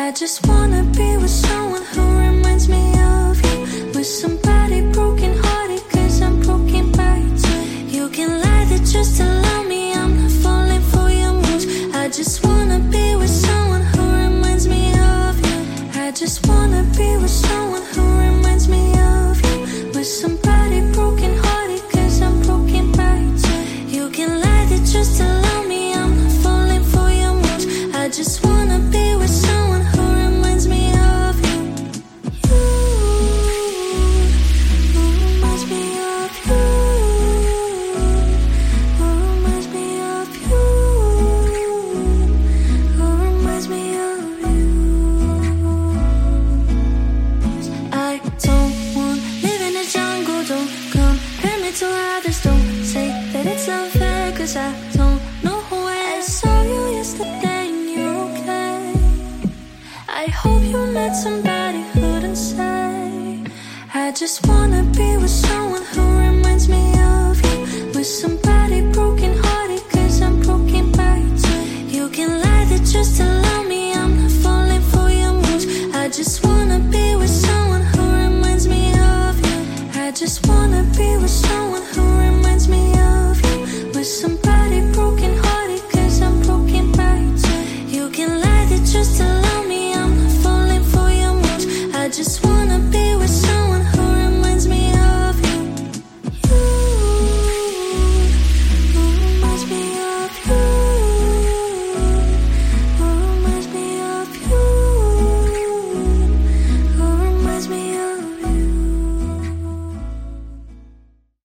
I just wanna be with someone who reminds me of you. With somebody broken hearted, cause I'm broken by too. You can lie that just to love me, I'm not falling for your moves. I just wanna be with someone who reminds me of you. I just wanna be with someone who reminds me of you. With somebody broken hearted, cause I'm broken by too. You can lie that just to love me, I'm not falling for your moves. I just wanna be with someone who reminds me of you. You, who reminds me of you. Who reminds me of you. Who reminds me of you. I don't want live in the jungle. Don't compare me to others. Don't say that it's unfair, cause I don't know who I saw you yesterday and you're okay. I hope you met somebody who didn't say. I just wanna be with someone who reminds me of you. With somebody broken hearted, cause I'm broken by too. You can lie that just to